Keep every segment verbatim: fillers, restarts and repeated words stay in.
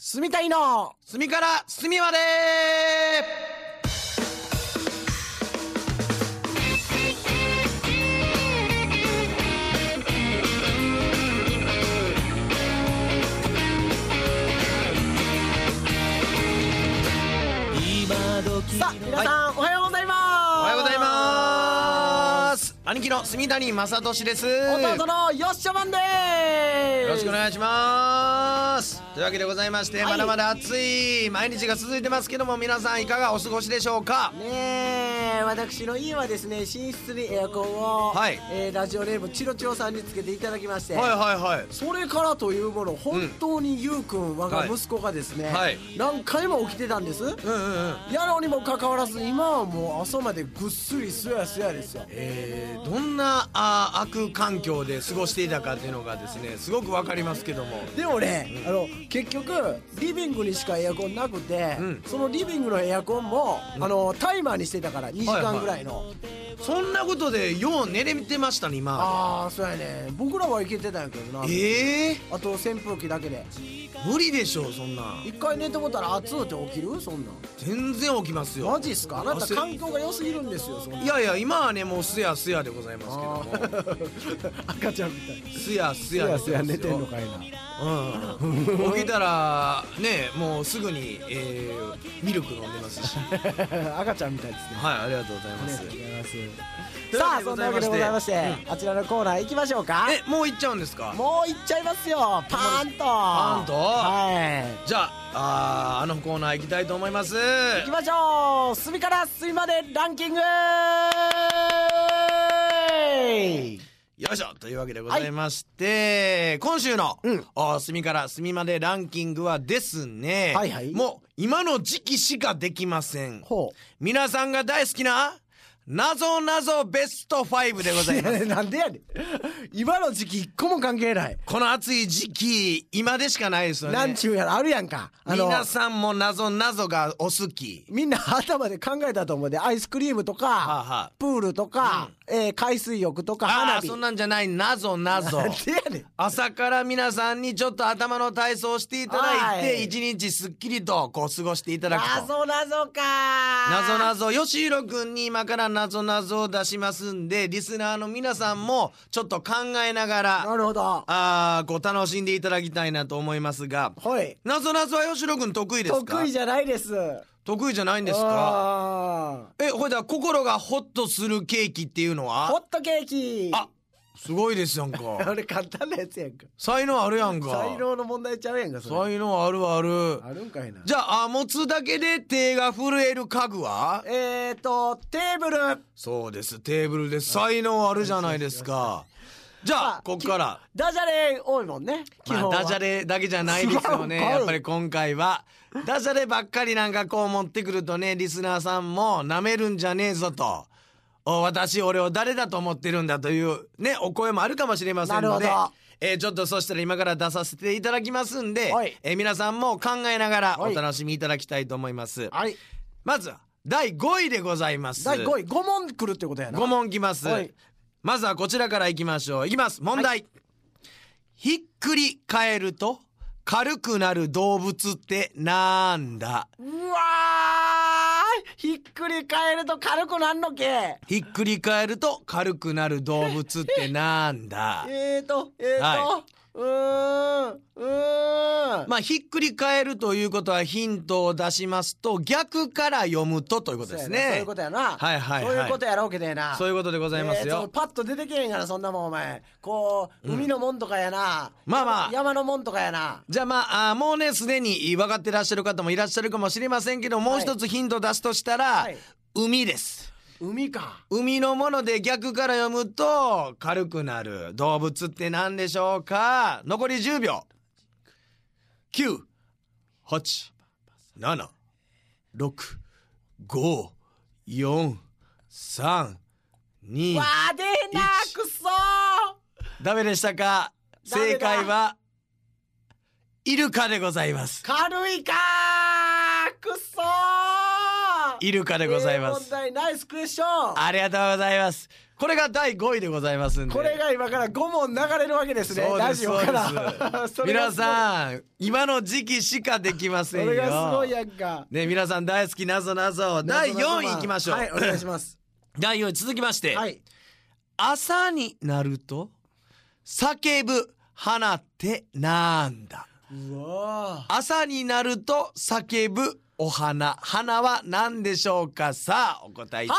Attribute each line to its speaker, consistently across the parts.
Speaker 1: 住みたいの
Speaker 2: 住みから住みまで。
Speaker 1: さあ皆さん、はい、おはようございます。
Speaker 2: おはようございます。兄貴の住谷正俊です。
Speaker 1: 弟のよっしゃまんです。
Speaker 2: よろしくお願いします。というわけでございまして、はい、まだまだ暑い毎日が続いてますけども、皆さんいかがお過ごしでしょうか。
Speaker 1: ねえ、私の家はですね、寝室にエアコンを、はい、えー、ラジオネームチロチロさんにつけていただきまして、
Speaker 2: はいはいはい、
Speaker 1: それからというもの、本当にゆうくん、我が息子がですね、はい、何回も起きてたんです、うんうんうん、やのにもかかわらず今はもう朝までぐっすりすやすやですよ。
Speaker 2: えー、どんなあ悪環境で過ごしていたかっていうのがですね、すごくわかりますけども、
Speaker 1: でもね、うん、あの結局リビングにしかエアコンなくて、うん、そのリビングのエアコンも、うん、あのタイマーにしてたからにじかんぐらいの、はいはい、
Speaker 2: そんなことでよう寝れてましたね今。
Speaker 1: ああそうやね、僕らはいけてたんやけどな。
Speaker 2: ええー、
Speaker 1: あと扇風機だけで
Speaker 2: 無理でしょそんな。
Speaker 1: 一回寝てもったら暑うって起きる？そんな
Speaker 2: 全然起きますよ。
Speaker 1: マジっすか？あなた環境が良すぎるんですよ。そんな。
Speaker 2: いやいや今はねもうすやすやでございますけども
Speaker 1: 赤ちゃんみたい
Speaker 2: すやすや
Speaker 1: すや寝てんのかいな。
Speaker 2: うん、起きたらねもうすぐに、えー、ミルク飲んでますし
Speaker 1: 赤ちゃんみたいですね。
Speaker 2: はい、ありがとうございます、
Speaker 1: ね、さあそんなわけでございまして、うん、あちらのコーナー行きましょうか。
Speaker 2: え、もう行っちゃうんですか？
Speaker 1: もう行っちゃいますよ、パーンと
Speaker 2: パーンと、
Speaker 1: はい、
Speaker 2: じゃあ、ああのコーナー行きたいと思います。
Speaker 1: 行きましょう。隅から隅までランキング
Speaker 2: よいしょというわけでございまして、はい、今週の、うん、隅から隅までランキングはですね、はいはい、もう今の時期しかできません。ほう、皆さんが大好きななぞなぞベストファイブでございます。
Speaker 1: なんでやねん今の時期一個も関係ない。
Speaker 2: この暑い時期今でしかないですよね。
Speaker 1: なんちゅうやらあるやんか。
Speaker 2: あの皆さんもなぞなぞがお好き。
Speaker 1: みんな頭で考えたと思うで、アイスクリームとか、はあはあ、プールとか、うん、えー、海水浴とか花火。
Speaker 2: あ、そんなんじゃない、なぞなぞ。なんでやねん。朝から皆さんにちょっと頭の体操をしていただいて、一日すっきりとこう過ごしていただくと。
Speaker 1: なぞなぞか。
Speaker 2: なぞなぞ、よしひろくんに今からなぞなぞを出しますんで、リスナーの皆さんもちょっと考えながら、
Speaker 1: なるほど、
Speaker 2: あこう楽しんでいただきたいなと思いますが、はい、なぞなぞはよしひろくん得意ですか？
Speaker 1: 得意じゃないです。
Speaker 2: 得意じゃないんですか？え、ほいだ心がホッとするケーキっていうのは？
Speaker 1: ホットケーキ。
Speaker 2: あ、すごいですやんか
Speaker 1: あれ簡単なやつやんか。
Speaker 2: 才能あるやんか。
Speaker 1: 才能の問題ちゃうやんか。それ
Speaker 2: 才能あるある。
Speaker 1: あるんかいな。
Speaker 2: じゃあ、あ、持つだけで手が震える家具は？
Speaker 1: えーとテーブル。
Speaker 2: そうです、テーブルです。才能あるじゃないですか。じゃあ、こっから
Speaker 1: ダジャレ多いもんね、
Speaker 2: まあ、ダジャレだけじゃないですよね。やっぱり今回はダジャレばっかりなんかこう持ってくるとね、リスナーさんもなめるんじゃねえぞと、私俺を誰だと思ってるんだというねお声もあるかもしれませんので、えー、ちょっとそしたら今から出させていただきますんで、えー、皆さんも考えながらお楽しみいただきたいと思います。はい、まずはだいごいでございます。
Speaker 1: だいごい、ご問来るってことやな。
Speaker 2: ご問きます。まずはこちらからいきましょう。いきます、問題、はい、ひっくり返ると軽くなる動物ってなんだ？
Speaker 1: うわー、ひっくり返ると軽くなんのけ？
Speaker 2: ひっくり返ると軽くなる動物ってなんだ？
Speaker 1: えーとえーと、はいうーんうーん
Speaker 2: まあひっくり返るということはヒントを出しますと逆から読むとということですね。
Speaker 1: そういうことやな。
Speaker 2: はいはいはい、
Speaker 1: そういうことやろうけでな。
Speaker 2: そういうことでございますよ。
Speaker 1: えー、パッと出てけへんがなそんなもん。お前こう、うん、海のもんとかやな、
Speaker 2: まあまあ
Speaker 1: 山のもんとかやな。
Speaker 2: じゃあまあ、あもうねすでに分かってらっしゃる方もいらっしゃるかもしれませんけど、もう一つヒントを出すとしたら、はい、海です。
Speaker 1: 海か。
Speaker 2: 海のもので逆から読むと軽くなる動物って何でしょうか？残りじゅうびょう。きゅう、はち、なな、ろく、ご、よん、さん、に。
Speaker 1: わあ出へんな、くそー。
Speaker 2: ダメでしたか？正解はイルカでございます。
Speaker 1: 軽いかー、くそー。
Speaker 2: イルカでございます。
Speaker 1: 問題ナイスクエスチョン。
Speaker 2: ありがとうございます。これがだいごいでございますんで、
Speaker 1: これが今からご問流れるわけですね。
Speaker 2: そうです
Speaker 1: ラジオから
Speaker 2: 皆さん今の時期しかできませんよ。
Speaker 1: それがすごいやんかね。
Speaker 2: 皆さん大好きなぞなぞだいよんいいきましょう。
Speaker 1: はい、お願いします
Speaker 2: だいよんい続きまして、
Speaker 1: はい、
Speaker 2: 朝になると叫ぶ花ってなんだ。
Speaker 1: うわ
Speaker 2: 朝になると叫ぶお花、花は何でしょうか。さあお答え。
Speaker 1: はい。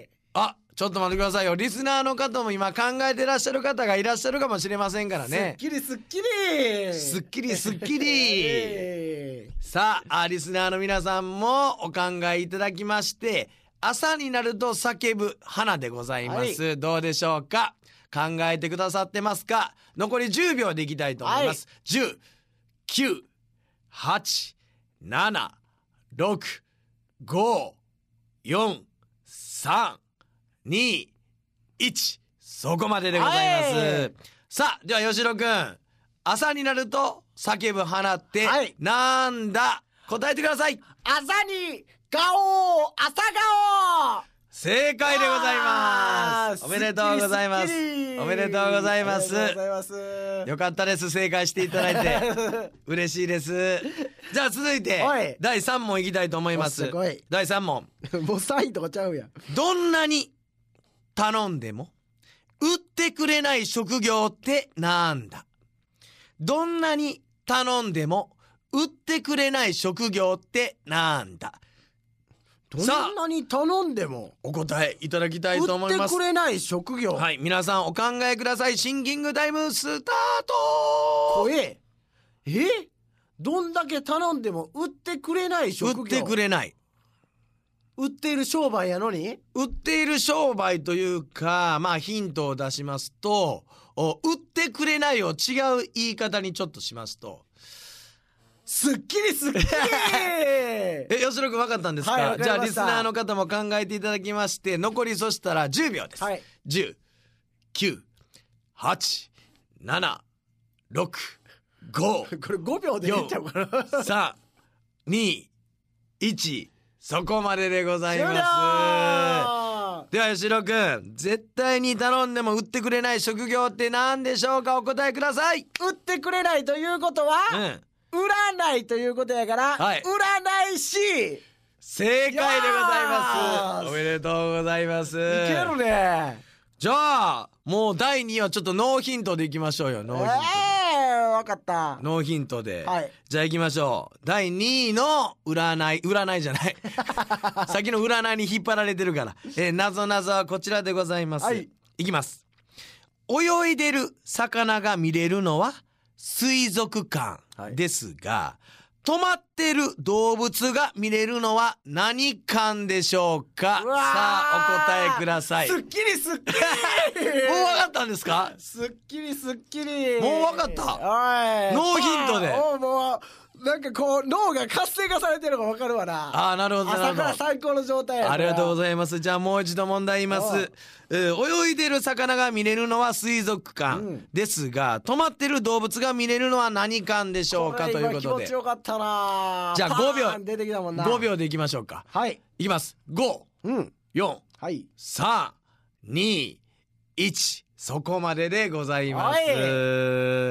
Speaker 2: あ、ちょっと待ってくださいよ。リスナーの方も今考えてらっしゃる方がいらっしゃるかもしれませんからね。
Speaker 1: すっきりすっきり
Speaker 2: すっきりすっきりさあリスナーの皆さんもお考えいただきまして、朝になると叫ぶ花でございます、はい、どうでしょうか。考えてくださってますか。残りじゅうびょうでいきたいと思います、はい、じゅう、きゅう、はち、なな、ろく、ご、よん、さん、に、いち、そこまででございます、はい、さあでは吉野くん、朝になると叫ぶ花ってなんだ、はい、答えてください。
Speaker 1: 朝に顔、朝顔。
Speaker 2: 正解でございます。おめでとうございます。おめでとうございます。よかったです、正解していただいて嬉しいです。じゃあ続いてだいさん問いきたいと思います。だいさん問
Speaker 1: もうさんいとかちゃうやん。
Speaker 2: どんなに頼んでも売ってくれない職業ってなんだ。どんなに頼んでも売ってくれない職業ってなんだ。
Speaker 1: どんなに頼んでも
Speaker 2: お答えいただきたいと思います。
Speaker 1: 売ってくれない職業。
Speaker 2: はい、皆さんお考えください。シンキングタイムスタート。
Speaker 1: 怖ええどんだけ頼んでも売ってくれない職業。
Speaker 2: 売ってくれない、
Speaker 1: 売っている商売やのに。
Speaker 2: 売っている商売というか、まあヒントを出しますと、売ってくれないを違う言い方にちょっとしますと、
Speaker 1: すっきりすっきり
Speaker 2: え、吉野くん分かったんですか、
Speaker 1: はい、
Speaker 2: じゃあリスナーの方も考えていただきまして、残りそしたらじゅうびょうです、はい、じゅう、きゅう、はち、なな、ろく、ご、
Speaker 1: これごびょうで言っちゃうかな
Speaker 2: さん、に、いち、そこまででございます。では吉野くん、絶対に頼んでも売ってくれない職業って何でしょうか。お答えください。
Speaker 1: 売ってくれないということは、うん占いということやから、はい、占い師。
Speaker 2: 正解でございます。おめでとうございます。い
Speaker 1: けるね。
Speaker 2: じゃあもうだいにはちょっとノーヒントでいきましょうよ。ノーヒントで、
Speaker 1: えー、分かった。
Speaker 2: ノーヒントで、
Speaker 1: はい、
Speaker 2: じゃあいきましょう。だいにいの占い占いじゃないさっきの占いに引っ張られてるから、えー、なぞなぞはこちらでございます、はい、いきます。泳いでる魚が見れるのは水族館ですが、はい、止まってる動物が見れるのは何館でしょうか。さあお答えください。
Speaker 1: すっきりすっきり
Speaker 2: もう分かったんですか。
Speaker 1: すっきりすっきり
Speaker 2: もう分かった。ノーヒントで
Speaker 1: おもうなんかこう脳が活性化されてるのが分かるわな。
Speaker 2: あー、なるほど。
Speaker 1: 朝から最高の状態や。
Speaker 2: ありがとうございます。じゃあもう一度問題言います。えー、泳いでる魚が見れるのは水族館、うん、ですが止まってる動物が見れるのは何館でしょうか。ということで
Speaker 1: 気持ちよかったな。
Speaker 2: じゃあごびょう
Speaker 1: 出てきたもんな。
Speaker 2: ごびょうでいきましょうか。
Speaker 1: はい、
Speaker 2: いきます。ご、
Speaker 1: うん、
Speaker 2: よん、
Speaker 1: はい、
Speaker 2: さん、に、いち、そこまででございます。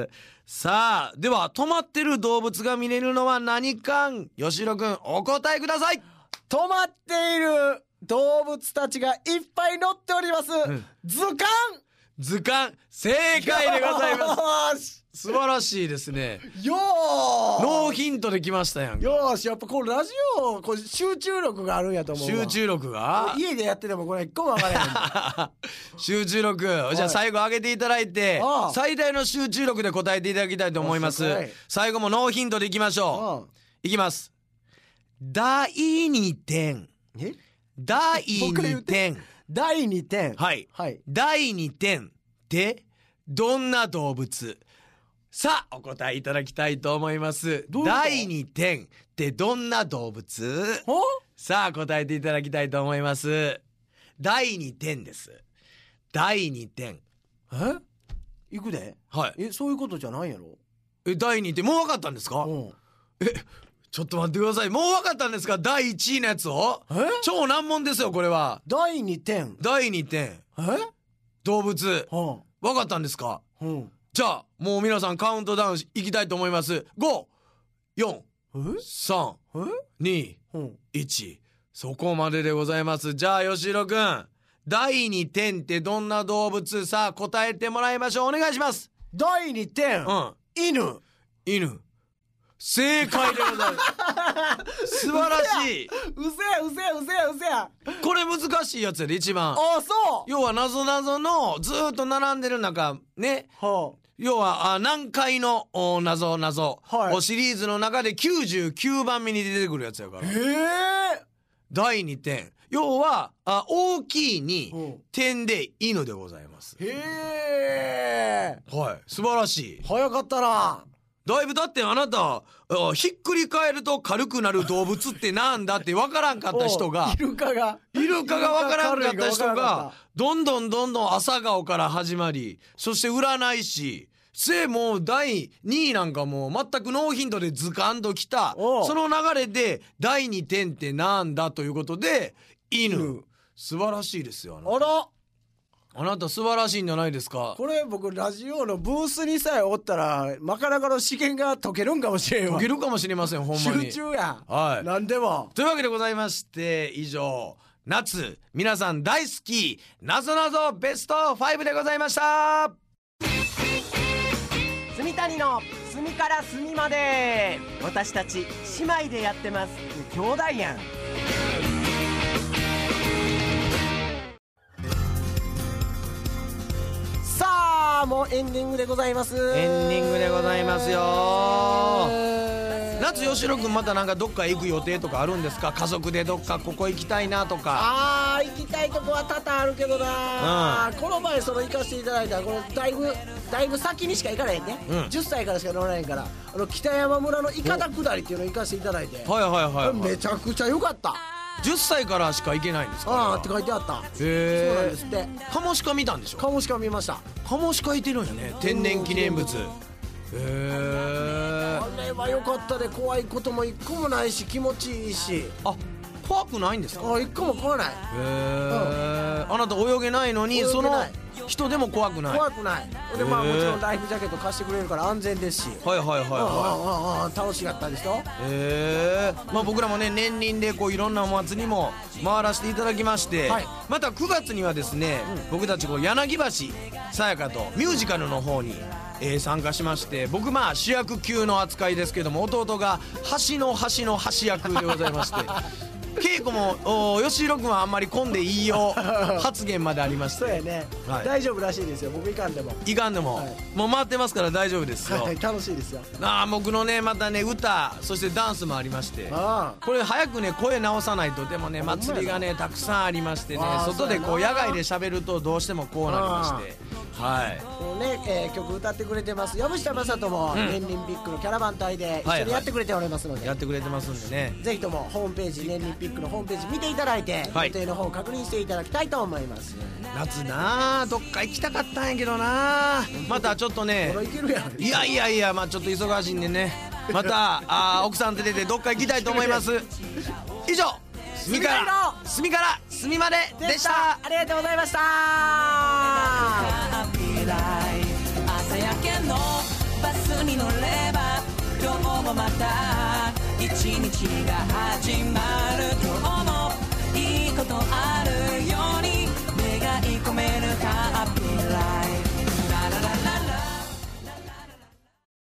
Speaker 2: さあでは止まってる動物が見れるのは何館。吉野くんお答えください。
Speaker 1: 止まっている動物たちがいっぱい乗っております、うん、図鑑。
Speaker 2: 図鑑正解でございます。素晴らしいですね。
Speaker 1: よー
Speaker 2: ノーヒントできましたやんか。
Speaker 1: よーし、やっぱこれラジオこれ集中力があるんやと思うわ。
Speaker 2: 集中力が
Speaker 1: 家でやっててもこれ一個も分からへん
Speaker 2: 集中力、じゃあ最後上げていただいて最大の集中力で答えていただきたいと思います。最後もノーヒントでいきましょう。いきます。だいにてん。
Speaker 1: え
Speaker 2: だいにてん。
Speaker 1: だいにてん。
Speaker 2: はい、はい、だいにてんってどんな動物。さあお答えいただきたいと思います。だいにてんってどんな動物。さあ答えていただきたいと思います。だいにてんです。だいにてん。
Speaker 1: えいくで。
Speaker 2: はい。
Speaker 1: えそういうことじゃないやろ。
Speaker 2: えだいにてんもう分かったんですか。
Speaker 1: うん、
Speaker 2: えちょっと待ってください。もう分かったんですか、だいいちいのやつを。
Speaker 1: え
Speaker 2: 超難問ですよこれは。
Speaker 1: だいにてん。
Speaker 2: だいにてん。
Speaker 1: え
Speaker 2: 動物、
Speaker 1: うん、
Speaker 2: 分かったんですか。
Speaker 1: うん、
Speaker 2: じゃあもう皆さんカウントダウンいきたいと思います。ご、よん、さん、に、いち。そこまででございます。じゃあ吉弘くん、だいにてんってどんな動物、さあ答えてもらいましょう。お願いします。
Speaker 1: だいにてん、うん、犬。
Speaker 2: 犬、正解でございます素晴らしい。
Speaker 1: うせやうせやうせやうせや。
Speaker 2: これ難しいやつやで一番。
Speaker 1: ああそう。
Speaker 2: 要はなぞなぞのずーっと並んでる中ね、はあ、要はあ難解のなぞなぞ、はい、シリーズの中できゅうじゅうきゅうばんめに出てくるやつやから。へえ。だいにてん、要はあ大きいに点で犬でございます。へえ。はい、素晴らしい。
Speaker 1: 早かったな。
Speaker 2: だいぶ。だってあなたひっくり返ると軽くなる動物ってなんだって分からんかった人が
Speaker 1: イルカが
Speaker 2: イルカが分からんかった人がどんどんどんどん朝顔から始まり、そして占い師せもうだいにいなんかもう全くノーヒントでズカンときた。その流れでだいにてんってなんだということで犬、うん、素晴らしいですよ。
Speaker 1: あら、
Speaker 2: あなた素晴らしいんじゃないですか。
Speaker 1: これ僕ラジオのブースにさえおったらなかなかの試験が解けるんかもしれんわ。
Speaker 2: 解けるかもしれませんほんまに。
Speaker 1: 集中や。
Speaker 2: はい。
Speaker 1: なんでも。
Speaker 2: というわけでございまして、以上夏皆さん大好きなぞなぞベストごでございました。
Speaker 3: 住谷の隅から隅まで、私たち姉妹でやってます。兄弟やん。
Speaker 1: さあもうエンディングでございます。
Speaker 2: エンディングでございますよ。夏吉野くんまたなんかどっか行く予定とかあるんですか。家族でどっかここ行きたいなとか。
Speaker 1: あー行きたいとこは多々あるけどな、うん、この前その行かせていただいたこのだいぶだいぶ先にしか行かないね、うん、じゅっさいからしか乗らないから、あの北山村のイカダ下りっていうのを行かせていただいて、
Speaker 2: はいはいはい、はい、
Speaker 1: めちゃくちゃ良かった。
Speaker 2: じゅっさいからしか行けないんですか。
Speaker 1: ああって書いてあった。へえ。そうなんですって。
Speaker 2: カモシカ見たんでしょ。
Speaker 1: カモシカ見ました。
Speaker 2: カモシカいてるんやね、天然記念物。へえ。
Speaker 1: あれは良かったで、怖いことも一個もないし気持ちいいし。
Speaker 2: あ、怖くないんですか。
Speaker 1: あ、一個も怖ない。へ
Speaker 2: え、うん。あなた泳げないのにその人でも怖くない。
Speaker 1: 怖くない。でまあもちろんライフジャケット貸してくれるから安全ですし。
Speaker 2: はいはいはいはい。
Speaker 1: ああ楽しかったですよ。
Speaker 2: へえ。まあ僕らもね年輪でこういろんなお祭りも回らせていただきまして、はい、またくがつにはですね、うん、僕たちこう柳橋さやかとミュージカルの方に、えー、参加しまして、僕まあ主役級の扱いですけども、弟が橋の橋の橋役でございまして稽古も吉弘君はあんまり混んでいいよ発言までありまして。
Speaker 1: そうやね、はい、大丈夫らしいですよ。僕いかんでも
Speaker 2: いかんでも、はい、もう回ってますから大丈夫ですよ、
Speaker 1: はい、楽しいですよ。
Speaker 2: あ僕のねまたね歌そしてダンスもありまして、あこれ早くね声直さないと。でもね祭りがねたくさんありましてね、外でこう野外で喋るとどうしてもこうなりまして、はい、
Speaker 1: このね、えー、曲歌ってくれてます藪下正人も年輪ピックのキャラバン隊で一緒にやってくれておりますので、
Speaker 2: はいはい、やってくれてますんでね、
Speaker 1: ぜひともホームページ年輪ピックのホームページ見ていただいて、はい、予定の方を確認していただきたいと思います。
Speaker 2: 夏なあどっか行きたかったんやけどな、またちょっとねいやいやいやまあちょっと忙しいんでね、またあ奥さん連れてどっか行きたいと思います以上隅から隅から隅まででした。
Speaker 1: ありがとうございました。
Speaker 4: 朝焼けのバスに乗れば今日もまた一日が始まる。